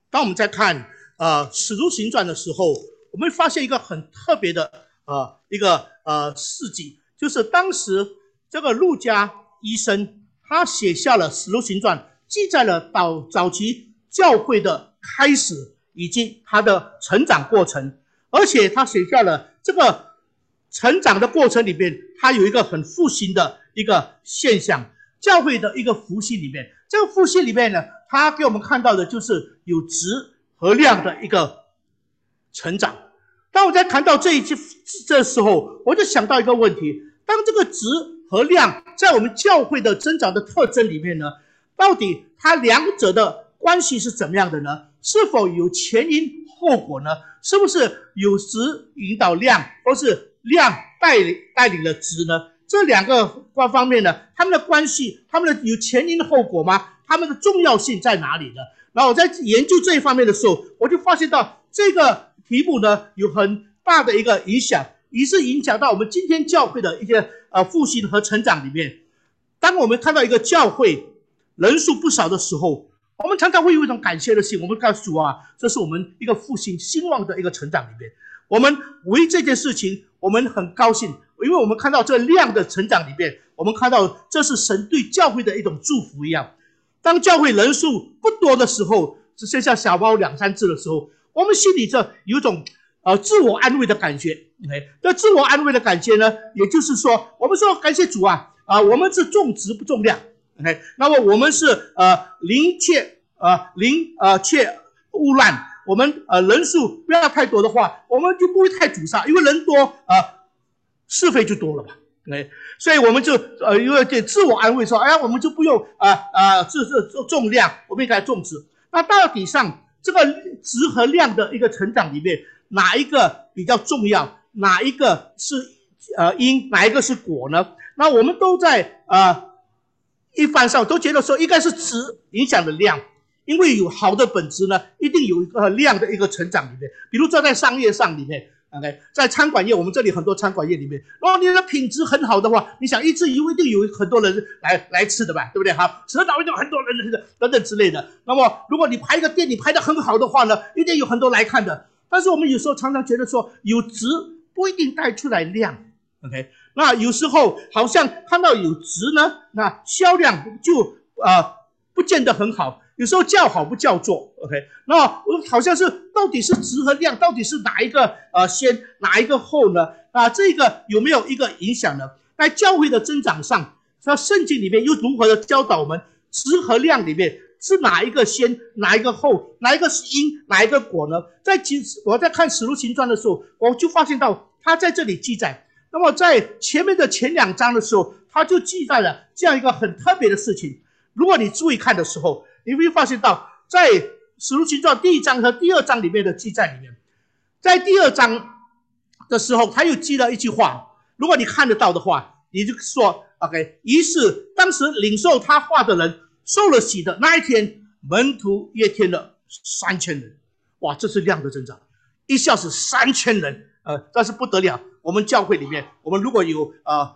当我们在看使徒行传的时候，我们发现一个很特别的事迹，就是当时这个路加医生他写下了使徒行传，记载了早期教会的开始以及他的成长过程，而且他写下了这个成长的过程里面，他有一个很复兴的一个现象，教会的一个复兴里面，这个复兴里面呢，他给我们看到的就是有质和量的一个成长。当我在谈到这时候，我就想到一个问题，当这个质和量在我们教会的增长的特征里面呢，到底它两者的关系是怎么样的呢？是否有前因后果呢？是不是有质引导量，或是量带领了质呢？这两个方面呢，他们的关系，他们的有前因后果吗？他们的重要性在哪里呢？然后我在研究这一方面的时候，我就发现到这个题目呢有很大的一个影响，也是影响到我们今天教会的一些复兴和成长里面。当我们看到一个教会人数不少的时候，我们常常会有一种感谢的心，我们告诉主啊，这是我们一个复兴兴旺的一个成长里面。我们为这件事情我们很高兴，因为我们看到这量的成长里面，我们看到这是神对教会的一种祝福一样。当教会人数不多的时候，只剩下小包2-3只的时候，我们心里这有一种自我安慰的感觉。这自我安慰的感觉呢，也就是说，我们说感谢主啊，我们是重质不重量。那么我们是宁缺毋滥，我们人数不要太多的话，我们就不会太阻塞，因为人多是非就多了吧。所以我们就有点自我安慰说，哎呀，我们就不用重量，我们应该重质。那到底上这个质和量的一个成长里面，哪一个比较重要？哪一个是因？哪一个是果呢？那我们都在一般上都觉得说应该是质影响的量，因为有好的本质呢，一定有一个量的一个成长里面。比如说在商业上里面在餐馆业，我们这里很多餐馆业里面，如果你的品质很好的话，你想一只鱼一定有很多人来吃的吧，对不对？好，蛇岛一定有很多人等等之类的。那么如果你拍一个店，你拍得很好的话呢，一定有很多来看的。但是我们有时候常常觉得说，有质不一定带出来量。那有时候好像看到有质呢，那销量就不见得很好，有时候叫好不叫座。那好像是到底是质和量，到底是哪一个先，哪一个后呢？这个有没有一个影响呢？在教会的增长上，在圣经里面又如何的教导我们质和量里面是哪一个先，哪一个后，哪一个是因，哪一个果呢？我在看使徒行传的时候，我就发现到他在这里记载。那么在前面的前2章的时候，他就记载了这样一个很特别的事情。如果你注意看的时候，你会发现到在使徒行传第1章和第2章里面的记载里面，在第2章的时候他又记了一句话，如果你看得到的话，你就说 OK， 于是当时领受他话的人受了洗的那一天，门徒约添了3000人。哇，这是量的增长，一下子3000人，这是不得了。我们教会里面，我们如果有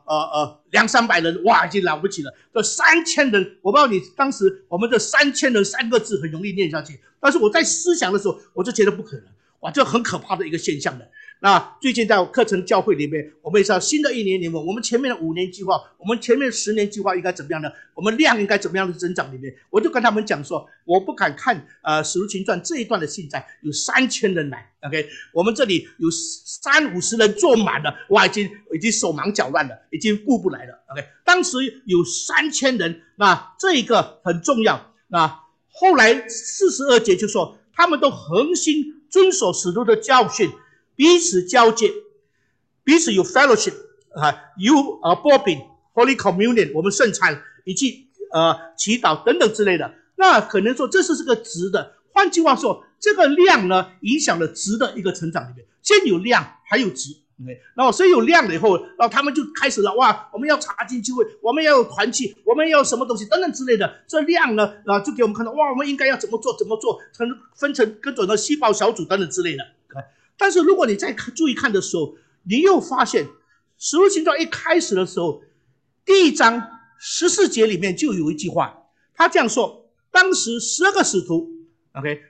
200-300人，哇，已经了不起了。这3000人，我不知道你当时我们这3000人3个字很容易念下去，但是我在思想的时候，我就觉得不可能。哇，这很可怕的一个现象的。那最近在课程教会里面，我们也知道新的1年里面，我们前面的5年计划，我们前面10年计划应该怎么样呢？我们量应该怎么样的增长里面，我就跟他们讲说，我不敢看使徒行传这一段的信载有3000人来。我们这里有30-50人坐满了，哇，已经手忙脚乱了，已经顾不来了。当时有3000人，那这一个很重要。那后来42节就说，他们都恒心遵守使徒的教训，彼此交接，彼此有 fellowship， 有擘饼 Holy Communion， 我们圣餐以及祈祷等等之类的。那可能说这是个质的，换句话说，这个量呢影响了质的一个成长里面，先有量还有质。然后所以有量了以后，然后他们就开始了，哇，我们要查经聚会，我们要有团契，我们要有什么东西等等之类的。这量呢就给我们看到，哇，我们应该要怎么做，分成各种的细胞小组等等之类的。但是如果你再注意看的时候，你又发现使徒行传一开始的时候，第1章14节里面就有一句话，他这样说，当时12个使徒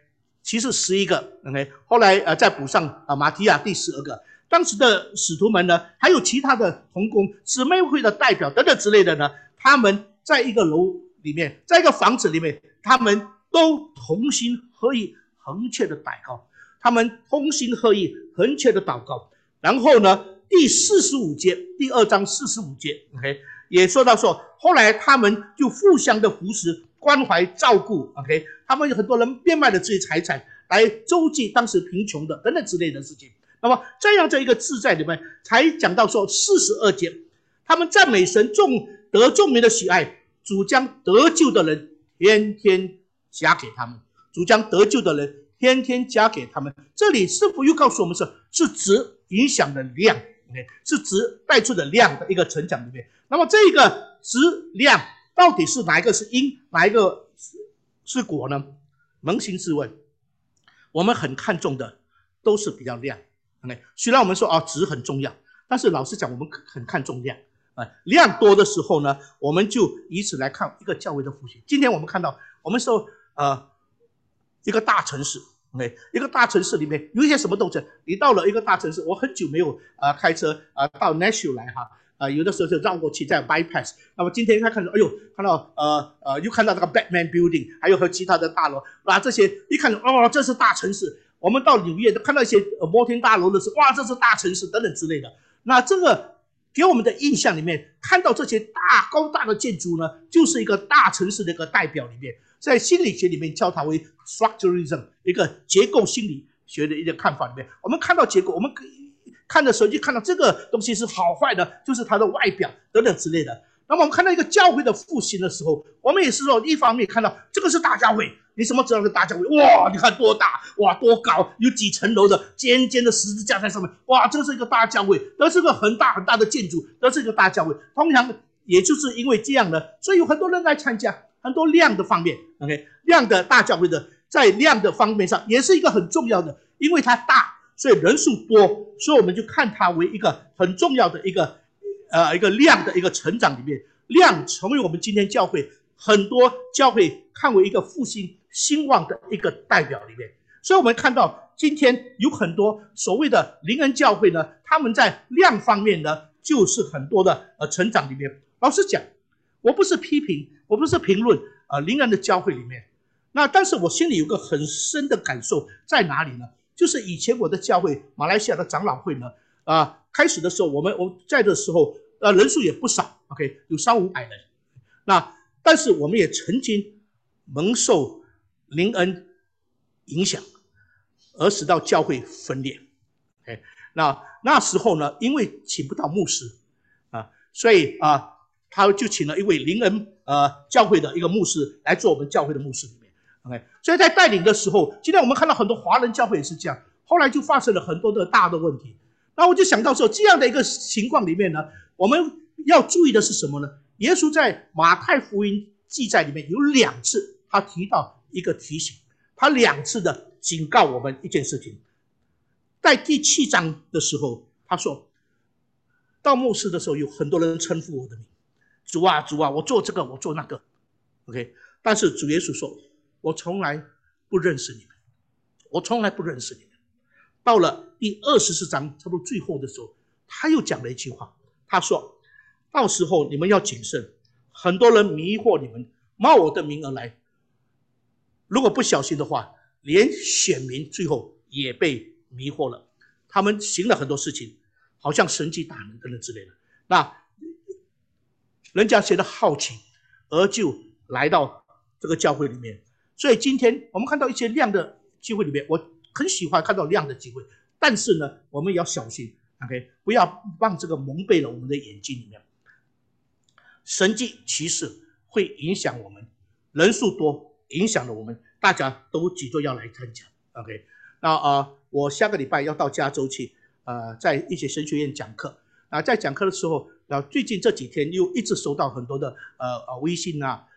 其实11个 ，OK， 后来再补上马提亚第12个。当时的使徒们呢，还有其他的同工、姊妹会的代表等等之类的呢，他们在一个楼里面，在一个房子里面，他们都同心合意、恒切的祷告。他们同心合意、恒切的祷告。然后呢，第45节，第2章45节 ，OK， 也说到说，后来他们就互相的扶持、关怀、照顾 ，OK， 他们有很多人变卖了自己财产来周济当时贫穷的等等之类的事情。那么这样的一个字在里面，才讲到说42节，他们赞美神，得众民的喜爱，主将得救的人天天加给他们，主将得救的人天天加给他们。这里是否又告诉我们是指影响的量，是指带出的量的一个成长里面。那么这个质量到底是哪一个是因，哪一个是果呢？扪心自问，我们很看重的都是比较量。虽然我们说值很重要，但是老实讲，我们很看重量。量多的时候呢，我们就以此来看一个教会的复兴。今天我们看到，我们说一个大城市，一个大城市里面有一些什么东西？你到了一个大城市，我很久没有开车到 Nashville 来哈，有的时候就绕过去在 bypass。那么今天看到，哎呦，看到又看到这个 Batman Building， 还有和其他的大楼，这些一看这是大城市。我们到纽约看到一些摩天大楼的时候，哇，这是大城市等等之类的。那这个给我们的印象里面，看到这些高大的建筑呢，就是一个大城市的一个代表里面，在心理学里面叫它为 structuralism， 一个结构心理学的一个看法里面，我们看到结构，我们看的时候就看到这个东西是好坏的，就是它的外表等等之类的。那么我们看到一个教会的复兴的时候，我们也是说，一方面看到这个是大教会，你什么知道是大教会？哇，你看多大，哇，多高，有几层楼的尖尖的十字架在上面，哇，这是一个大教会，这是个很大很大的建筑，这是一个大教会。通常也就是因为这样的，所以有很多人来参加，很多量的方面 ，OK， 量的大教会的，在量的方面上也是一个很重要的，因为它大，所以人数多，所以我们就看它为一个很重要的一个量的一个成长里面，量成为我们今天教会很多教会看为一个复兴兴旺的一个代表里面。所以我们看到今天有很多所谓的灵恩教会呢，他们在量方面呢，就是很多的成长里面。老实讲，我不是批评，我不是评论灵恩的教会里面，但是我心里有个很深的感受在哪里呢？就是以前我的教会马来西亚的长老会呢，开始的时候我在的时候人数也不少 ，OK， 有300-500人。但是我们也曾经蒙受灵恩影响，而使到教会分裂。OK， 那时候呢，因为请不到牧师所以他就请了一位灵恩教会的一个牧师来做我们教会的牧师里面。OK， 所以在带领的时候，今天我们看到很多华人教会也是这样，后来就发生了很多的大的问题。那我就想到说，这样的一个情况里面呢，我们要注意的是什么呢？耶稣在马太福音记载里面有2次，他提到一个提醒，他2次的警告我们一件事情。在第7章的时候，他说到末世的时候，有很多人称呼我的名，主啊主啊，我做这个我做那个 ，OK， 但是主耶稣说，我从来不认识你们，我从来不认识你们。到了第24章差不多最后的时候，他又讲了一句话，他说到时候你们要谨慎，很多人迷惑你们，冒我的名而来，如果不小心的话，连选民最后也被迷惑了。他们行了很多事情，好像神迹大能等等之类的，那人家觉得好奇，而就来到这个教会里面。所以今天我们看到一些量的机会里面，我很喜欢看到量的机会，但是呢，我们也要小心 ，OK， 不要让这个蒙蔽了我们的眼睛里面。神迹奇事会影响我们，人数多影响了我们，大家都急着要来参加 ，OK。那我下个礼拜要到加州去，在一些神学院讲课。在讲课的时候，最近这几天又一直收到很多的微信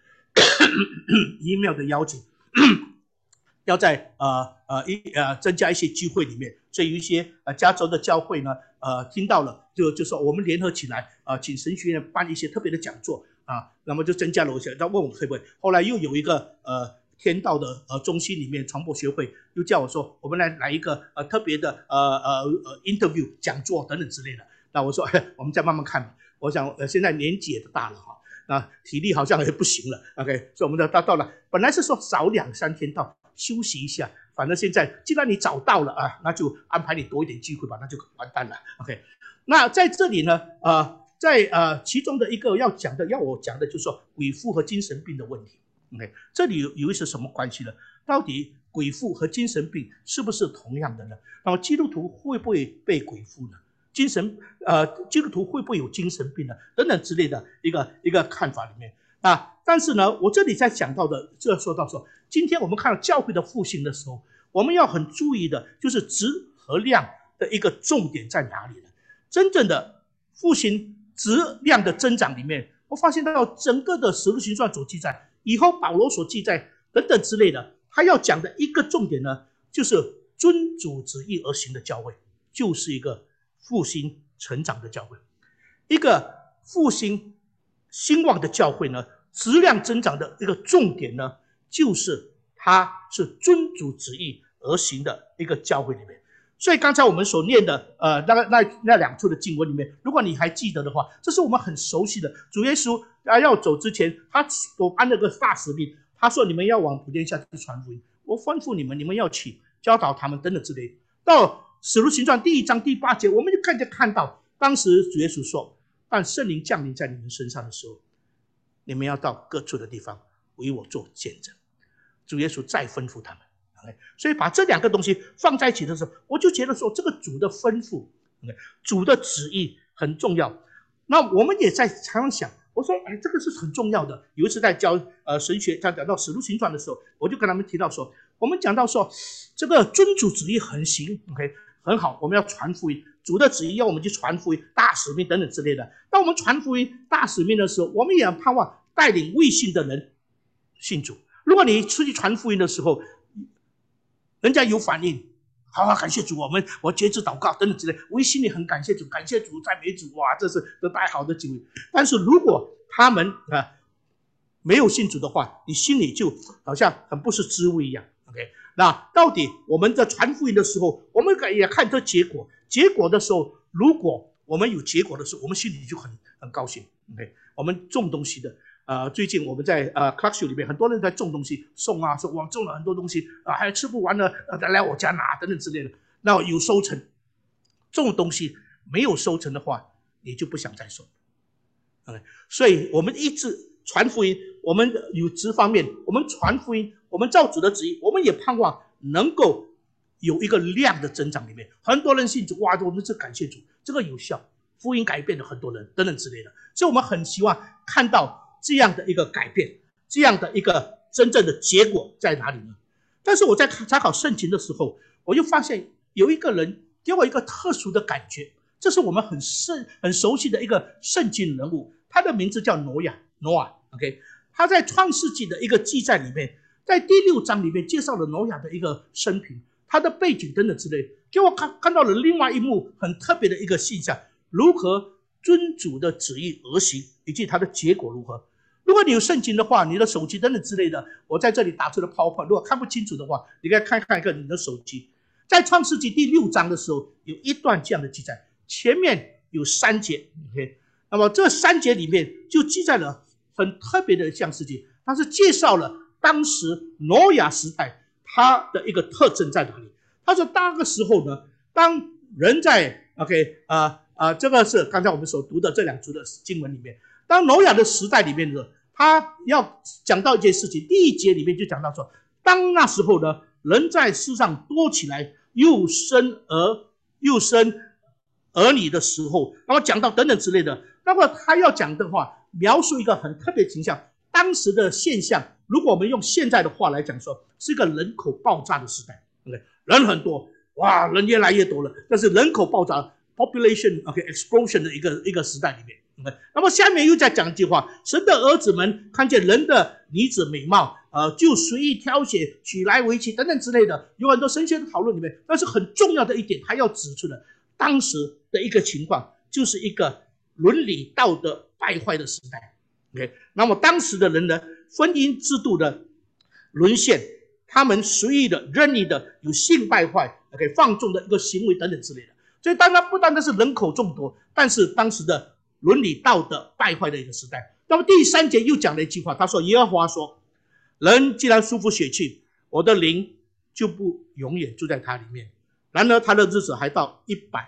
email 的邀请，要在增加一些聚会里面，所以有一些加州的教会呢，听到了就说我们联合起来请神学院办一些特别的讲座那么就增加了一些，他问我可不可以，后来又有一个天道的中心里面传播学会又叫我说，我们来一个特别的interview 讲座等等之类的。那我说我们再慢慢看吧。我想现在年纪也大了哈，那体力好像也不行了 ，OK， 所以我们到了，本来是说早2-3天到休息一下，反正现在既然你早到了啊，那就安排你多一点机会吧，那就完蛋了 ，OK。那在这里呢，在其中的一个要我讲的就是说鬼附和精神病的问题 ，OK， 这里有一些什么关系呢？到底鬼附和精神病是不是同样的呢？然后基督徒会不会被鬼附呢？基督徒会不会有精神病呢？等等之类的一个看法里面啊。但是呢，我这里在讲到的，就要说到说，今天我们看到教会的复兴的时候，我们要很注意的就是质和量的一个重点在哪里呢？真正的复兴质量的增长里面，我发现到整个的使徒行传所记载，以后保罗所记载等等之类的，他要讲的一个重点呢，就是遵主旨意而行的教会，就是一个复兴成长的教会。一个复兴兴旺的教会呢，质量增长的一个重点呢，就是它是遵主旨意而行的一个教会里面。所以刚才我们所念的那2处的经文里面，如果你还记得的话，这是我们很熟悉的。主耶稣要走之前，他所颁了个大使命，他说你们要往普天下去传福音，我吩咐你们，你们要去教导他们等等之类的。到使徒行传第1章第8节，我们就看到当时主耶稣说，但圣灵降临在你们身上的时候，你们要到各处的地方为我做见证。主耶稣再吩咐他们，所以把这2个东西放在一起的时候，我就觉得说这个主的吩咐，主的旨意很重要。那我们也在常常想，我说这个是很重要的。有一次在教神学讲到使徒行传的时候，我就跟他们提到说，我们讲到说这个遵主旨意横行 ，OK， 很好，我们要传福音，主的旨意要我们去传福音，大使命等等之类的。当我们传福音大使命的时候，我们也盼望带领未信的人信主。如果你出去传福音的时候，人家有反应，好，感谢主，我节制祷告等等之类，我心里很感谢主，赞美主，哇，这是太好的机会。但是如果他们没有信主的话，你心里就好像很不是滋味一样。OK， 那到底我们在传福音的时候，我们也看这结果。结果的时候，如果我们有结果的时候，我们心里就很高兴。OK， 我们种东西的。最近我们在Clarksville 里面，很多人在种东西，送说我种了很多东西还吃不完了，来我家拿等等之类的。那有收成，种东西没有收成的话，你就不想再种。所以我们一直传福音，我们有这方面，我们传福音，我们照主的旨意，我们也盼望能够有一个量的增长里面，很多人信主，哇，我们是感谢主，这个有效，福音改变了很多人等等之类的。所以我们很希望看到这样的一个改变，这样的一个真正的结果在哪里呢？但是我在查考圣经的时候，我就发现有一个人给我一个特殊的感觉，这是我们很熟悉的一个圣经人物，他的名字叫挪亚 ，OK， 他在创世纪的一个记载里面，在第6章里面介绍了挪亚的一个生平，他的背景等等之类，给我看到了另外一幕很特别的一个现象，如何遵主的旨意而行，以及他的结果如何。如果你有圣经的话，你的手机等等之类的，我在这里打出的 PowerPoint， 如果看不清楚的话，你可以看一个你的手机。在创世纪第6章的时候，有一段这样的记载，前面有3节 ，OK， 那么这3节里面就记载了很特别的一项事情，它是介绍了当时挪亚时代它的一个特征在哪里。他说那个时候呢，当人在 OK 这个是刚才我们所读的这2处的经文里面，当挪亚的时代里面呢，他要讲到一件事情，第1节里面就讲到说，当那时候呢，人在世上多起来，又生儿女的时候，然后讲到等等之类的。那么他要讲的话，描述一个很特别的形象，当时的现象，如果我们用现在的话来讲说，是一个人口爆炸的时代，人很多，哇，人越来越多了，但是人口爆炸 population explosion 的一个时代里面。那么下面又在讲一句话，神的儿子们看见人的女子美貌，就随意挑选，娶来为妻等等之类的，有很多神学的讨论里面。但是很重要的一点，他要指出的，当时的一个情况，就是一个伦理道德败坏的时代。那么当时的人呢，婚姻制度的沦陷，他们随意的、任意的有性败坏、放纵的一个行为等等之类的。所以当然不单单是人口众多，但是当时的伦理道德败坏的一个时代。那么第3节又讲了一句话，他说：“耶和华说，人既然舒服血气，我的灵就不永远住在他里面。然而他的日子还到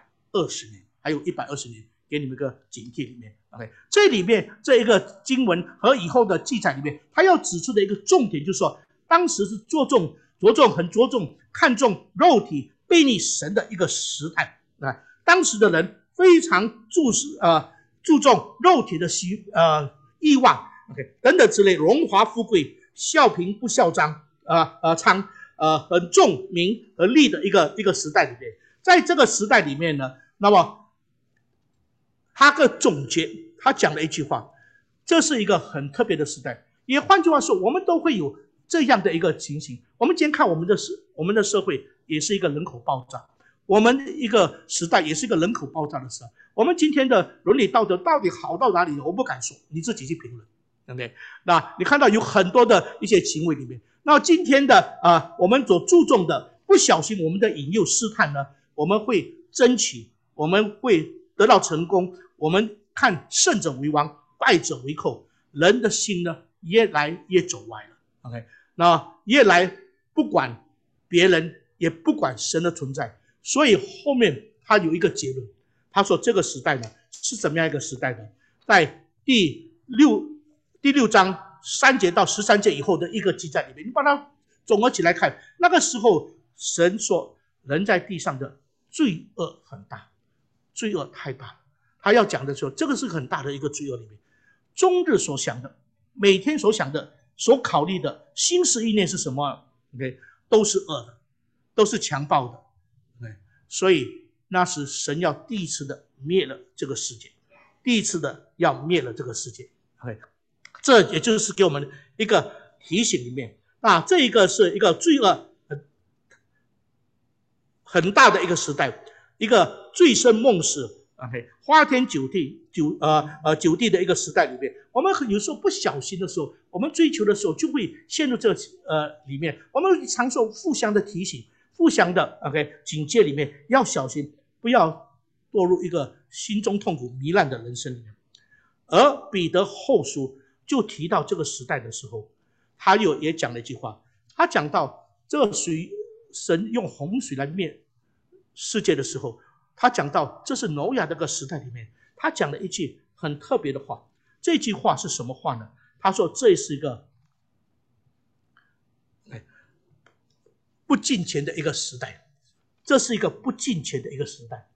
120年，还有120年，给你们一个警惕里面。OK， 这里面这一个经文和以后的记载里面，他要指出的一个重点就是说，当时是很着重看重肉体背逆神的一个时代。当时的人非常注重肉体的欲望等等之类，荣华富贵，笑贫不笑娼，很重名和利的一个时代里面。在这个时代里面呢，那么他的总结，他讲了一句话，这是一个很特别的时代。也换句话说，我们都会有这样的一个情形。我们今天看我们的社会也是一个人口爆炸，我们一个时代也是一个人口爆炸的时代。我们今天的伦理道德到底好到哪里呢？我不敢说，你自己去评论，对不对？那你看到有很多的一些行为里面，那今天的我们所注重的，不小心我们的引诱试探呢，我们会争取，我们会得到成功，我们看胜者为王，败者为寇，人的心呢越来越走歪了。OK， 那越来不管别人，也不管神的存在，所以后面他有一个结论，他说这个时代呢是怎么样一个时代呢？在第六章3节到13节以后的一个记载里面，你把它总合起来看，那个时候神说人在地上的罪恶很大，罪恶太大了。他要讲的时候，这个是很大的一个罪恶里面，终日所想的，每天所想的，所考虑的心思意念是什么？OK， 都是恶的，都是强暴的。OK， 所以那时神要第一次的灭了这个世界，第一次的要灭了这个世界。OK， 这也就是给我们一个提醒里面。那这一个是一个罪恶很大的一个时代，一个醉生梦死。OK， 花天酒地的一个时代里面，我们有时候不小心的时候，我们追求的时候就会陷入这个里面。我们常说互相的提醒，互相的 警戒里面，要小心，不要堕入一个心中痛苦糜烂的人生里面。而彼得后书就提到这个时代的时候，他也讲了一句话，他讲到这个神用洪水来灭世界的时候，他讲到这是挪亚这个时代里面，他讲了一句很特别的话。这句话是什么话呢？他说这是一个不敬虔的一个时代，这是一个不敬虔的一个时代。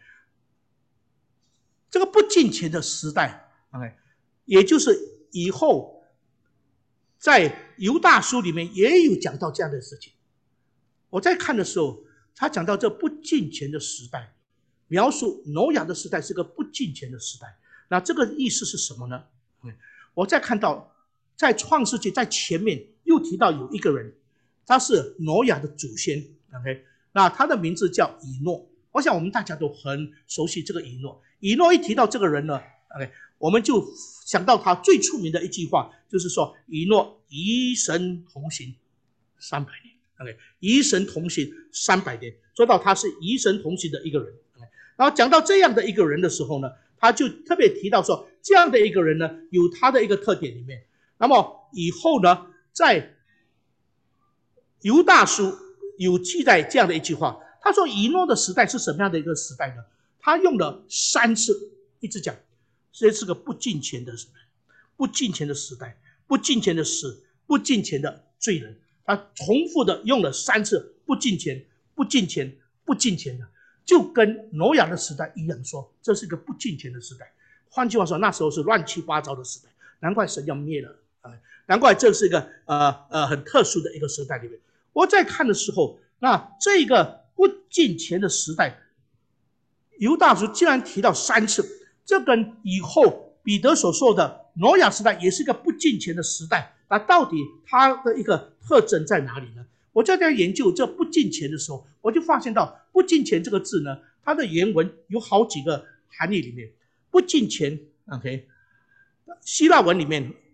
这个不敬虔的时代，也就是以后在犹大书里面也有讲到这样的事情。我在看的时候，他讲到这不敬虔的时代，描述挪亚的时代是个不敬虔的时代。那这个意思是什么呢？我再看到在创世纪在前面又提到有一个人，他是挪亚的祖先。那他的名字叫以诺。我想我们大家都很熟悉这个以诺。以诺一提到这个人呢，我们就想到他最出名的一句话，就是说以诺与神同行300年。与神同行300年，说到他是与神同行的一个人。然后讲到这样的一个人的时候呢，他就特别提到说，这样的一个人呢，有他的一个特点里面。那么以后呢，在犹大书有记载这样的一句话，他说以诺的时代是什么样的一个时代呢？他用了3次，一直讲这是个不敬虔的时代，不敬虔的时代，不敬虔的事，不敬虔的罪人。他重复的用了3次不敬虔，不敬虔，不敬虔的，就跟挪亚的时代一样，说这是个不敬虔的时代。换句话说，那时候是乱七八糟的时代，难怪神要灭了。难怪这是一个很特殊的一个时代里面。我在看的时候，那这个不敬虔的时代，犹大书竟然提到3次，这跟以后彼得所说的挪亚时代也是一个不敬虔的时代。那到底它的一个特征在哪里呢？我在研究这不敬虔的时候，我就发现到不敬虔这个字呢，它的原文有好几个含义里面。不敬虔，希腊文里面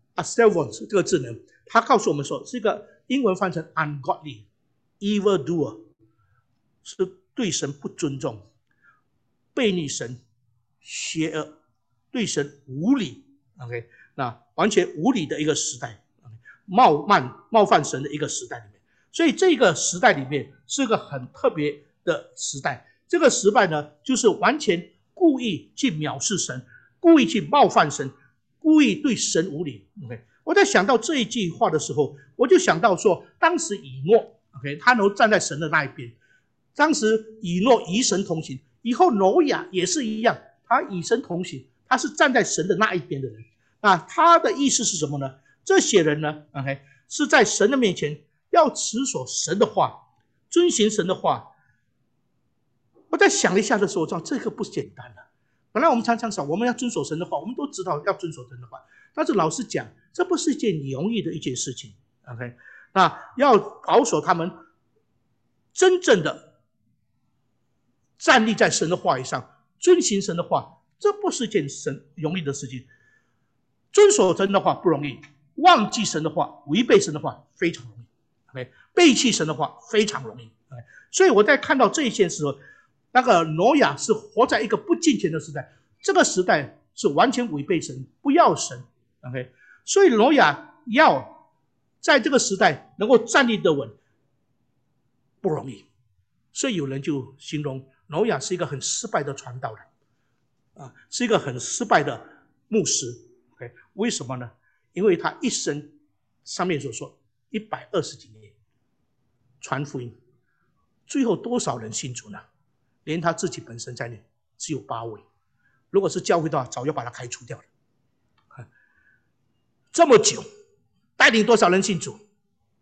，astevon 这个字呢，它告诉我们说是一个英文翻成 ungodly evil doer， 是对神不尊重、背逆神、邪恶、对神无礼 ，OK， 那完全无礼的一个时代，冒犯神的一个时代里面。所以这个时代里面是个很特别的时代。这个时代呢，就是完全故意去藐视神，故意去冒犯神，故意对神无礼。OK， 我在想到这一句话的时候，我就想到说，当时以诺 ，OK， 他能站在神的那一边。当时以诺与神同行，以后挪亚也是一样，他与神同行，他是站在神的那一边的人。那他的意思是什么呢？这些人呢 ，OK， 是在神的面前要持守神的话，遵行神的话。我在想了一下的时候，我知道这个不简单的。本来我们常常说我们要遵守神的话，我们都知道要遵守神的话，但是老实讲，这不是一件容易的一件事情。OK， 那要保守他们真正的站立在神的话语上，遵行神的话，这不是一件容易的事情。遵守神的话不容易，忘记神的话、违背神的话非常容易。OK， 背弃神的话非常容易。OK， 所以我在看到这一件时候，那个挪亚是活在一个不敬虔的时代，这个时代是完全违背神，不要神。OK， 所以挪亚要在这个时代能够站立得稳，不容易。所以有人就形容挪亚是一个很失败的传道人，是一个很失败的牧师。Okay， 为什么呢？因为他一生上面所说120几年传福音，最后多少人信主呢？连他自己本身在内只有8位，如果是教会的话，早就把他开除掉了。这么久，带领多少人信主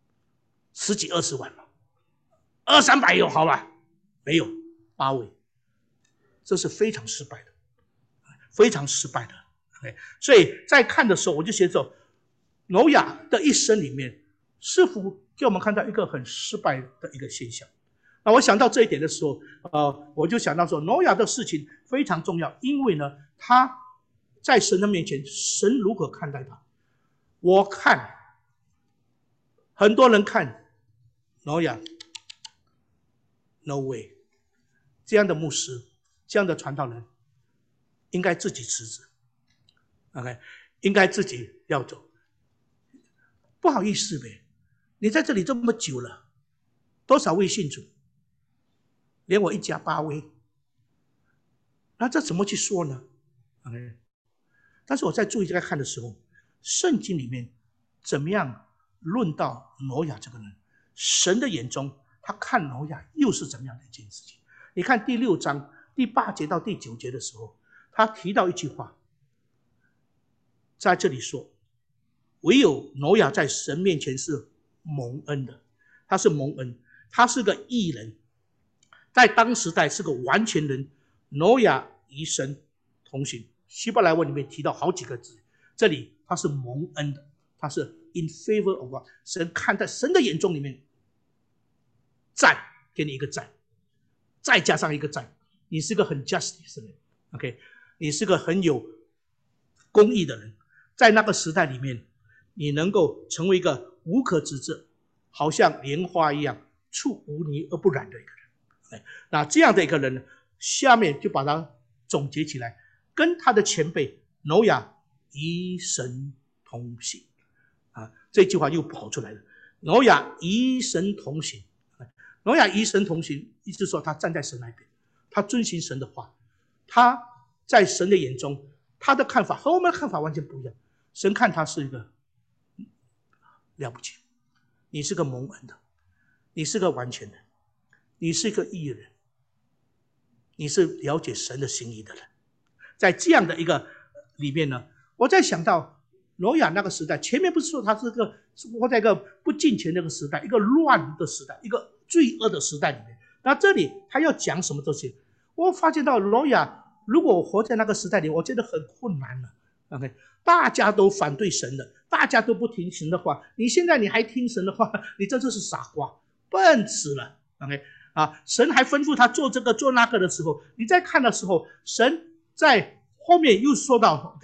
？10几20万嘛，200、300有好吧？没有，8位，这是非常失败的，非常失败的。所以在看的时候，我就觉得挪亚的一生里面，似乎给我们看到一个很失败的一个现象。那我想到这一点的时候，我就想到说，挪亚的事情非常重要，因为呢，他在神的面前，神如何看待他？我看很多人看挪亚 ，no way， 这样的牧师，这样的传道人，应该自己辞职 ，OK， 应该自己要走。不好意思呗，你在这里这么久了，多少位信主？连我一家8位，那这怎么去说呢？ OK， 但是我在注意在看的时候，圣经里面怎么样论到挪亚这个人？神的眼中，他看挪亚又是怎么样的一件事情？你看第6章第8节到第9节的时候，他提到一句话，在这里说，唯有挪亚在神面前是蒙恩的，他是蒙恩，他是个义人，在当时代是个完全人。挪亚与神同行，希伯来文里面提到好几个字，这里他是蒙恩的，他是 in favor of God， 神看在神的眼中里面，赞，给你一个赞，再加上一个赞，你是个很 justice 的人 ，OK， 你是个很有公义的人，在那个时代里面，你能够成为一个无可指责，好像莲花一样出污泥而不染的一个人。那这样的一个人，下面就把它总结起来，跟他的前辈挪亚与神同行这句话又跑出来了。挪亚与神同行，挪亚与神同行，意思说他站在神那边，他遵行神的话，他在神的眼中，他的看法和我们的看法完全不一样。神看他是一个了不起，你是个蒙恩的，你是个完全人，你是一个义人，你是了解神的心意的人。在这样的一个里面呢，我在想到挪亚那个时代，前面不是说他是活在一个不敬虔的一个时代，一个乱的时代，一个罪恶的时代里面。那这里他要讲什么东西？我发现到挪亚如果我活在那个时代里，我觉得很困难了。OK， 大家都反对神的，大家都不听神的话，你现在你还听神的话，你真的是傻瓜，笨死了。OK，神还吩咐他做这个做那个的时候，你在看的时候，神在后面又说到 OK，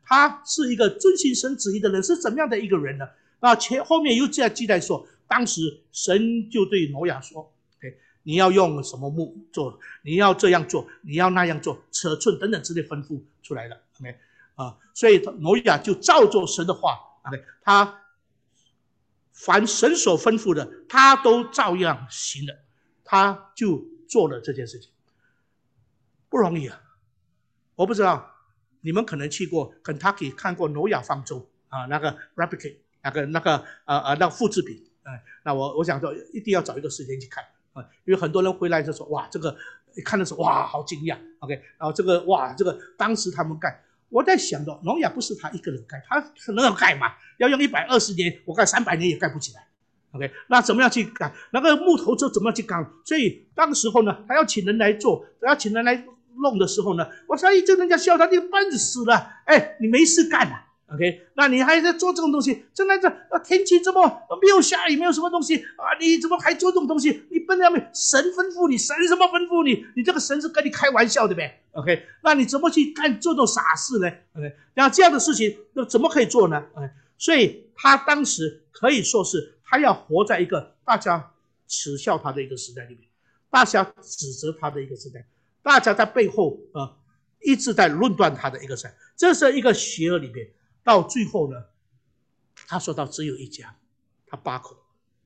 他是一个遵行神旨意的人，是怎么样的一个人呢？那后面又这样记载说，当时神就对挪亚说 ：“OK， 你要用什么木做？你要这样做，你要那样做，尺寸等等之类吩咐出来了。”OK 所以挪亚就照着神的话 ，OK， 他凡神所吩咐的，他都照样行了，他就做了这件事情，不容易啊！我不知道你们可能去过 Kentucky 看过挪亚方舟那个 replicate 那个复制品，那我想说一定要找一个时间去看因为很多人回来就说哇，这个一看的时候哇好惊讶 ，OK， 然后这个哇这个当时他们盖。我在想到，挪亚不是他一个人盖，他可能要盖嘛，要用120年，我盖300年也盖不起来。OK， 那怎么样去盖？那个木头就怎么样去钢？所以当时候呢，他要请人来做，要请人来弄的时候呢，我说这人家笑他，你笨死了，你没事干啊。OK， 那你还在做这种东西？现在天气这么没有下雨，没有什么东西你怎么还做这种东西？你笨到没？神吩咐你，神什么吩咐你？你这个神是跟你开玩笑的呗 ？OK， 那你怎么去干这种傻事呢 ？OK， 那这样的事情怎么可以做呢？所以他当时可以说是他要活在一个大家耻笑他的一个时代里面，大家指责他的一个时代，大家在背后一直在论断他的一个时代，这是一个邪恶里面。到最后呢，他说到只有一家，他8口。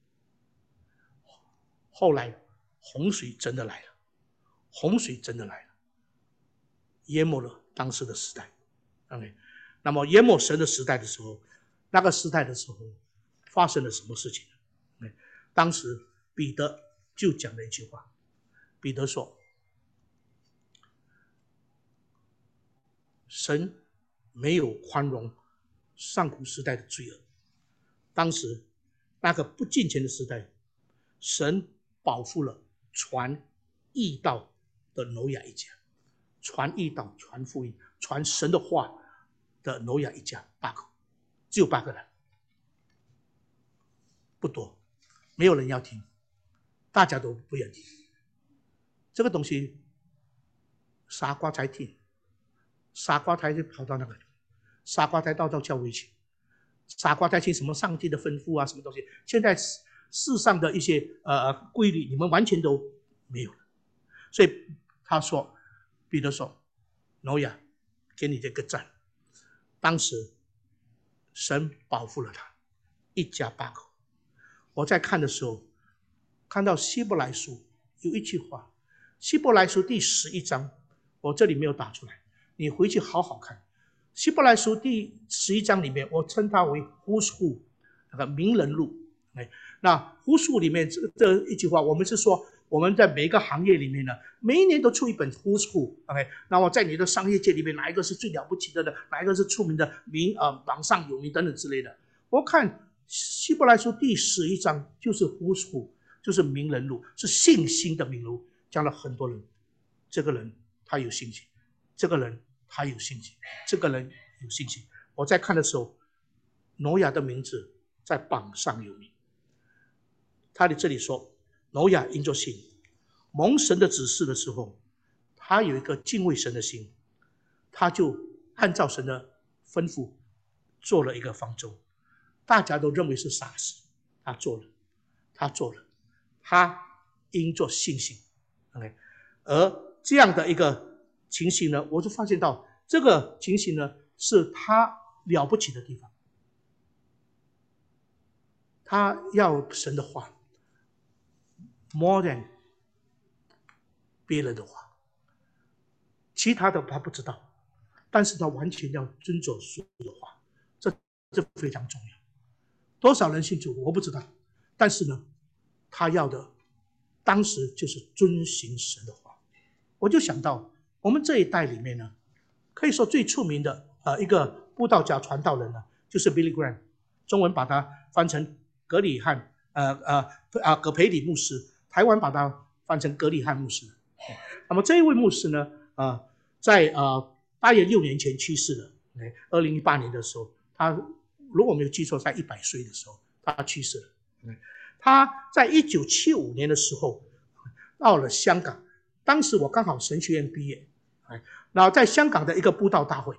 后来洪水真的来了，洪水真的来了，淹没了当时的时代。OK， 那么淹没神的时代的时候，那个时代的时候发生了什么事情呢？当时彼得就讲了一句话，彼得说：“神没有宽容上古时代的罪恶，当时那个不敬虔的时代，神保护了传义道的挪亚一家，传义道、传福音、传神的话的挪亚一家8口，只有8个人，不多，没有人要听，大家都不愿听。这个东西，傻瓜才听，傻瓜才就跑到那个，傻瓜才到教会去。”傻瓜在听什么上帝的吩咐什么东西？现在世上的一些规律，你们完全都没有了。所以他说，彼得说：“挪亚，给你这个赞。当时神保护了他一家8口。”我在看的时候，看到希伯来书有一句话，希伯来书第11章，我这里没有打出来，你回去好好看。希伯来书第11章里面，我称它为Who's Who，那个名人录。那Who's Who里面这一句话，我们是说我们在每一个行业里面呢，每一年都出一本Who's Who。那么在你的商业界里面，哪一个是最了不起的呢？哪一个是出名的榜上有名等等之类的。我看希伯来书第11章就是 Who's Who， 就是名人录，是信心的名录，讲了很多人，这个人他有信心，这个人他有信心，这个人有信心。我在看的时候，挪亚的名字在榜上有名。他的这里说，挪亚因着信，蒙神的指示的时候，他有一个敬畏神的心，他就按照神的吩咐做了一个方舟。大家都认为是傻事，他做了，他因着信心。而这样的一个情形呢，我就发现到这个情形呢，是他了不起的地方。他要神的话 more than 别人的话，其他的他不知道，但是他完全要遵守主的话，这非常重要。多少人信主我不知道，但是呢，他要的当时就是遵行神的话。我就想到我们这一代里面呢，可以说最出名的一个布道家传道人呢，就是 Billy Graham， 中文把它翻成葛理翰葛培理牧师，台湾把它翻成葛理翰牧师。那么这一位牧师呢，在大约6年前去世了。2018年的时候，他如果没有记错，在100岁的时候他去世了。他在1975年的时候到了香港，当时我刚好神学院毕业，然后在香港的一个布道大会，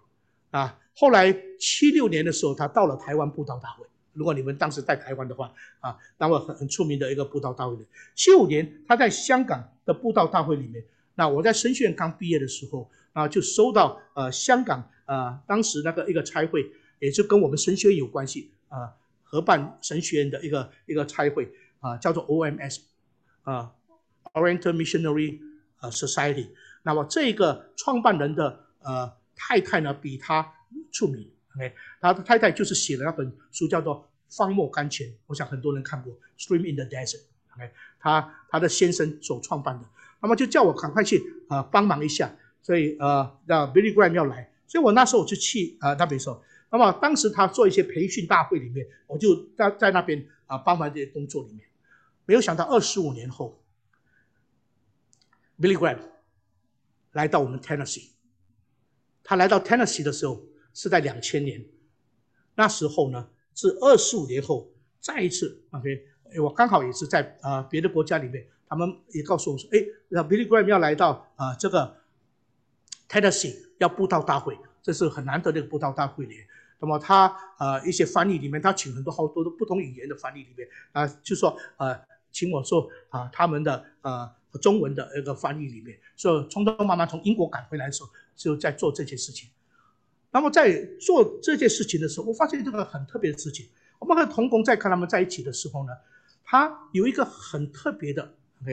后来76年的时候，他到了台湾布道大会。如果你们当时在台湾的话，那么很出名的一个布道大会。75年他在香港的布道大会里面，那我在神学院刚毕业的时候，就收到香港当时那个一个差会，也就跟我们神学院有关系合办神学院的一个差会叫做 OMS Oriental Missionary Society。那么这个创办人的太太呢比他出名。他的太太就是写了那本书叫做《荒漠甘泉》，我想很多人看过《Stream in the Desert》。他的先生所创办的，那么就叫我赶快去帮忙一下，所以让 Billy Graham 要来，所以我那时候就去那边说，那么当时他做一些培训大会里面，我就在那边帮忙这些工作里面，没有想到25年后 ，Billy Graham 来到我们 Tennessee， 他来到 Tennessee 的时候是在2000年，那时候呢是25年后再一次 OK。我刚好也是在别的国家里面，他们也告诉我说，Billy Graham 要来到这个 Tennessee 要布道大会，这是很难得的一个布道大会里。那么他一些翻译里面，他请好多的不同语言的翻译里面就说请我做他们的中文的一个翻译里面，所以匆匆忙忙从英国赶回来的时候，就在做这件事情。那么在做这件事情的时候，我发现这个很特别的事情。我们和同工在跟他们在一起的时候呢，他有一个很特别的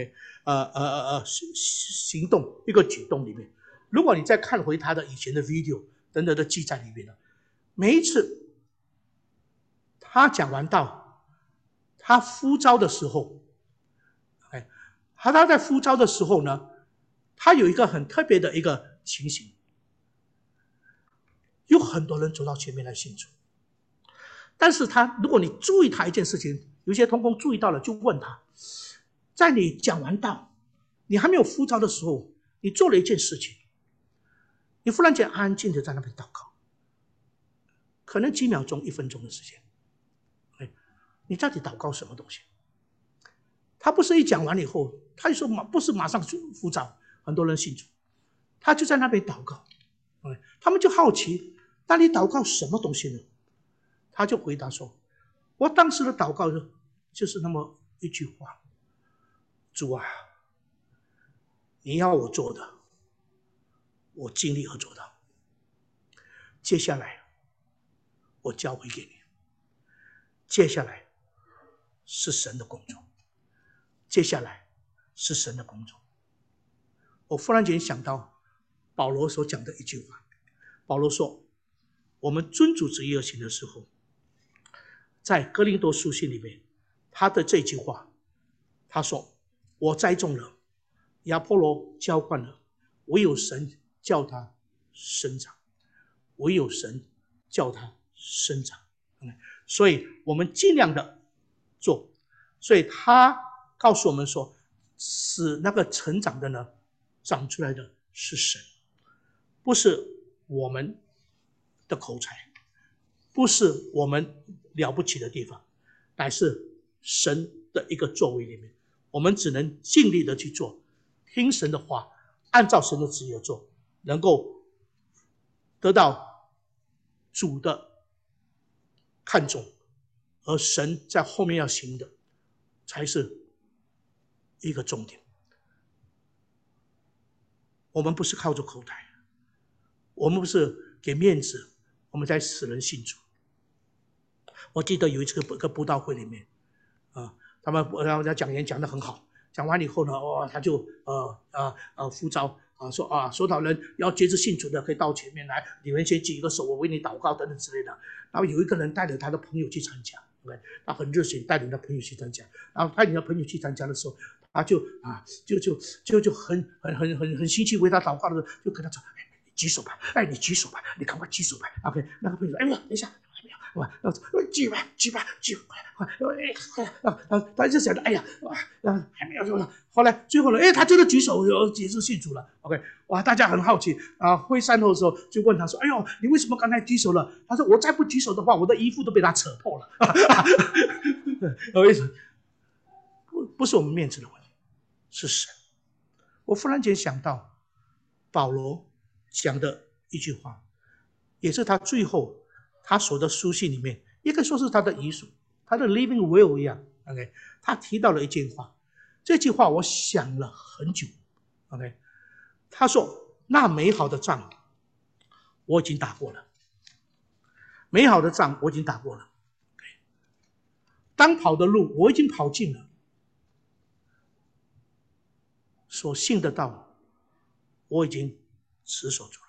行动，一个举动里面。如果你再看回他的以前的 video 等等的记载里面呢，每一次他讲完道，他呼召的时候，他在呼召的时候呢，他有一个很特别的一个情形，有很多人走到前面来信主。但是如果你注意他一件事情，有些同工注意到了，就问他，在你讲完道，你还没有呼召的时候，你做了一件事情，你忽然间安静的在那边祷告，可能几秒钟、1分钟的时间，你到底祷告什么东西？他不是一讲完以后，他就说不是马上呼召，很多人信主，他就在那边祷告，他们就好奇，那你祷告什么东西呢？他就回答说，我当时的祷告就是那么一句话，主啊，你要我做的，我尽力而做到，接下来我交回给你，接下来是神的工作，接下来是神的工作。我忽然间想到保罗所讲的一句话，保罗说，我们遵主旨意而行的时候，在哥林多书信里面，他的这句话，他说，我栽种了，亚波罗浇灌了，唯有神叫他生长，唯有神叫他生长。所以我们尽量的做，所以他告诉我们说，使那个成长的呢，长出来的是神，不是我们的口才，不是我们了不起的地方，乃是神的一个作为里面，我们只能尽力的去做，听神的话，按照神的旨意而做，能够得到主的看重，而神在后面要行的才是一个重点。我们不是靠着口才，我们不是给面子，我们在使人信主。我记得有一次一个布道会里面，他们讲演讲得很好，讲完以后呢，他就呼召说所有人要接着信主的可以到前面来，你们先举一个手，我为你祷告等等之类的。然后有一个人带着他的朋友去参加，他很热心，带领他朋友去参加。然后带领他朋友去参加的时候，他就很心气为他祷告的时候，就跟他说：“你举手吧，你举手吧，你赶快举手吧。” OK， 那个朋友说：“哎呀，等一下。”举吧，他就想着，哎呀，还没有说，后来最后呢，他真的举手结束信主了。OK， 哇，大家很好奇会散后的时候就问他说：“哎呦，你为什么刚才举手了？”他说：“我再不举手的话，我的衣服都被他扯破了。”有意思，不是我们面子的问题，是神。我忽然间想到保罗讲的一句话。 也是他最后他所的书信里面，也可以说是他的遗书，他的 living will 一样。OK， 他提到了一句话，这句话我想了很久。OK， 他说：“那美好的仗我已经打过了，美好的仗我已经打过了，当跑的路我已经跑尽了，所信的道我已经持守住了。”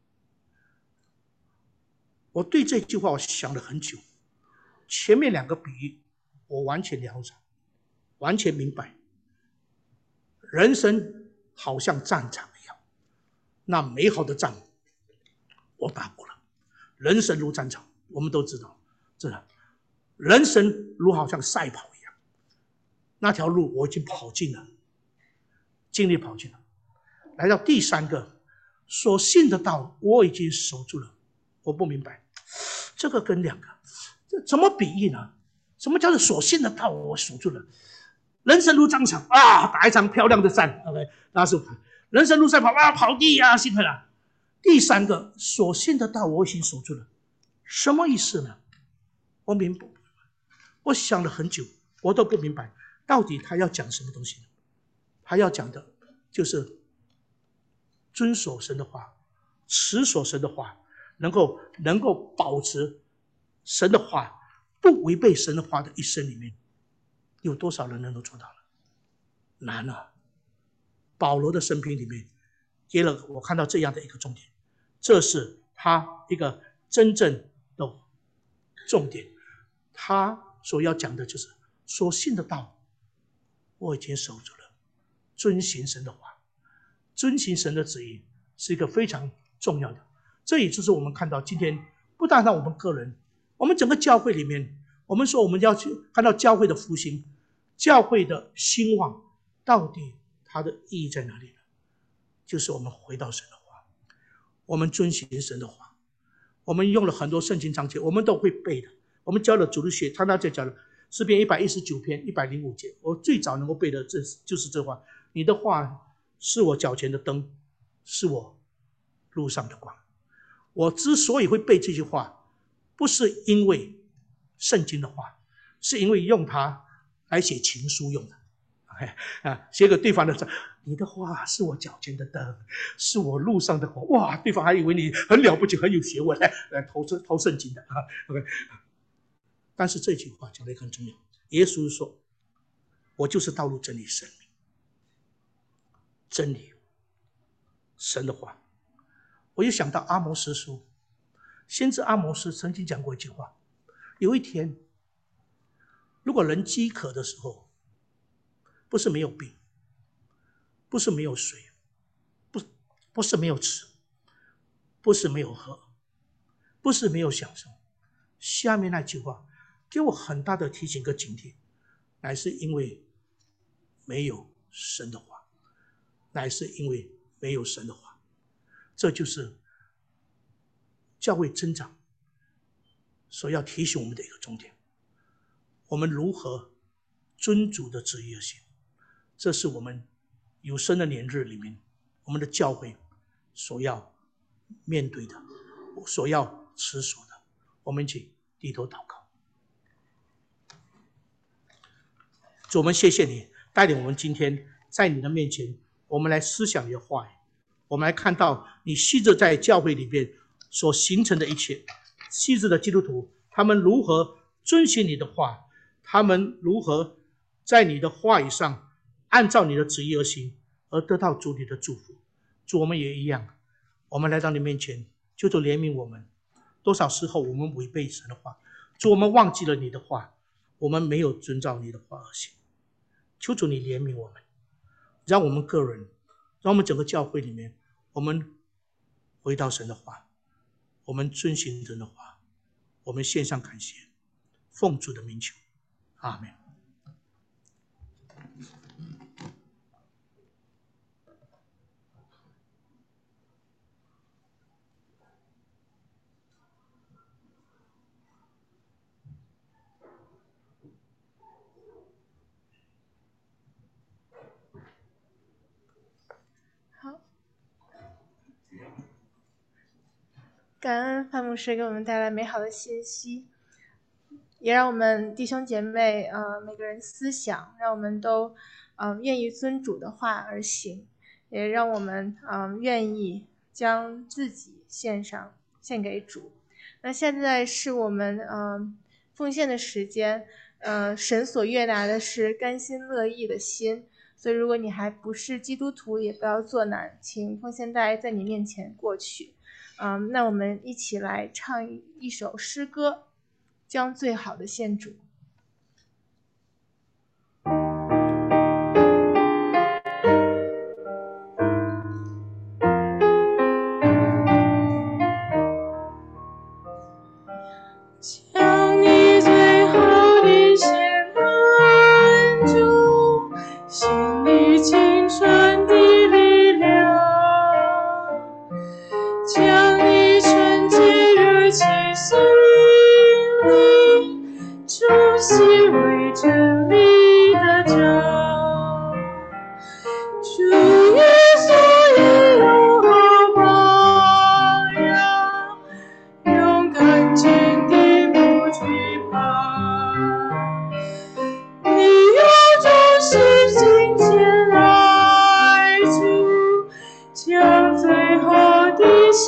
我对这句话我想了很久，前面两个比喻我完全了解，完全明白。人生好像战场一样，那美好的仗我打过了。人生如战场，我们都知道，真的，人生如好像赛跑一样，那条路我已经跑尽了，尽力跑尽了。来到第三个，所信的道我已经守住了。我不明白，这个跟两个，这怎么比喻呢？什么叫做所信的道我守住了？人生如战场啊，打一场漂亮的战 ，OK， 那是人生如赛跑啊，跑地啊，幸亏了。第三个，所信的道我已经守住了，什么意思呢？我明白，我想了很久，我都不明白，到底他要讲什么东西呢？他要讲的就是遵守神的话，持守神的话，能够保持神的话，不违背神的话的一生里面，有多少人能够做到呢？难啊！保罗的生平里面，给了我看到这样的一个重点，这是他一个真正的重点。他所要讲的就是所信的道，我已经守住了，遵行神的话，遵行神的旨意是一个非常重要的。这也就是我们看到今天，不但让我们个人，我们整个教会里面，我们说我们要去看到教会的复兴，教会的兴旺，到底它的意义在哪里呢？就是我们回到神的话，我们遵行神的话，我们用了很多圣经章节，我们都会背的。我们教了主日学，他那就讲了诗篇119篇105节，我最早能够背的就是这话：你的话是我脚前的灯，是我路上的光。我之所以会背这句话，不是因为圣经的话，是因为用它来写情书用的。写给对方的字，你的话是我脚前的灯，是我路上的光。哇，对方还以为你很了不起，很有学问，来偷圣经的啊。OK， 但是这句话讲的很重要。耶稣说：“我就是道路、真理、生命。”真理，神的话。我又想到阿摩司书，先知阿摩司曾经讲过一句话：有一天，如果人饥渴的时候，不是没有饼，不是没有水，不是没有吃，不是没有喝，不是没有享受。下面那句话给我很大的提醒跟警惕，乃是因为没有神的话，乃是因为没有神的话。这就是教会增长所要提醒我们的一个重点。我们如何遵主的旨意而行，这是我们有生的年日里面，我们的教会所要面对的，所要持守的。我们一起低头祷告。主，我们谢谢你带领我们今天在你的面前，我们来思想你的话语，我们来看到你昔日在教会里面所形成的一切，昔日的基督徒他们如何遵循你的话，他们如何在你的话语上按照你的旨意而行，而得到主你的祝福。主，我们也一样，我们来到你面前，求主怜悯我们。多少时候我们违背神的话，主，我们忘记了你的话，我们没有遵照你的话而行。求主你怜悯我们，让我们个人，让我们整个教会里面，我们回到神的话，我们遵行神的话，我们献上感谢，奉主的名求，阿们。 好， 感恩范牧师给我们带来美好的信息，也让我们弟兄姐妹每个人思想，让我们都愿意遵主的话而行，也让我们愿意将自己献给主。那现在是我们奉献的时间，神所悦纳的是甘心乐意的心，所以如果你还不是基督徒，也不要作难，请奉献袋在你面前过去。那我们一起来唱一首诗歌，将最好的献主。 将你最好的献给主，献你青春的力量，将你纯洁热情心灵，主席为真理的杖，主耶稣也有好榜样，勇敢坚定不惧怕，你有忠实心前来主，将最好的献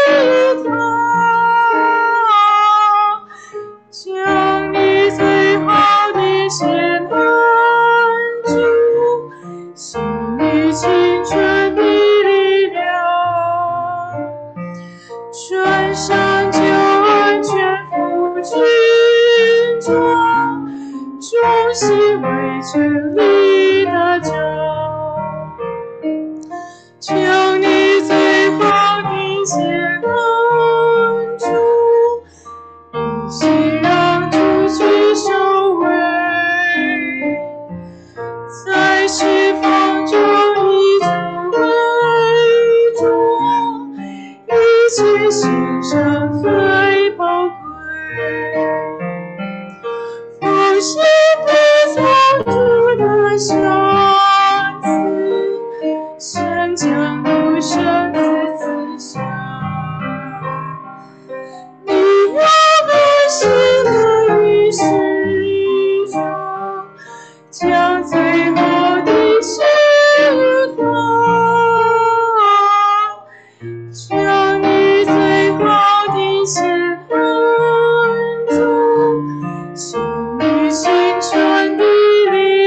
他，将你最好的献主，献你青春的力量，穿上救恩全副军装，忠心为真理的杖，将你最好的献主，一心让主去收回，在释放中以主为主，一切献上最宝贵，奉献地造主的小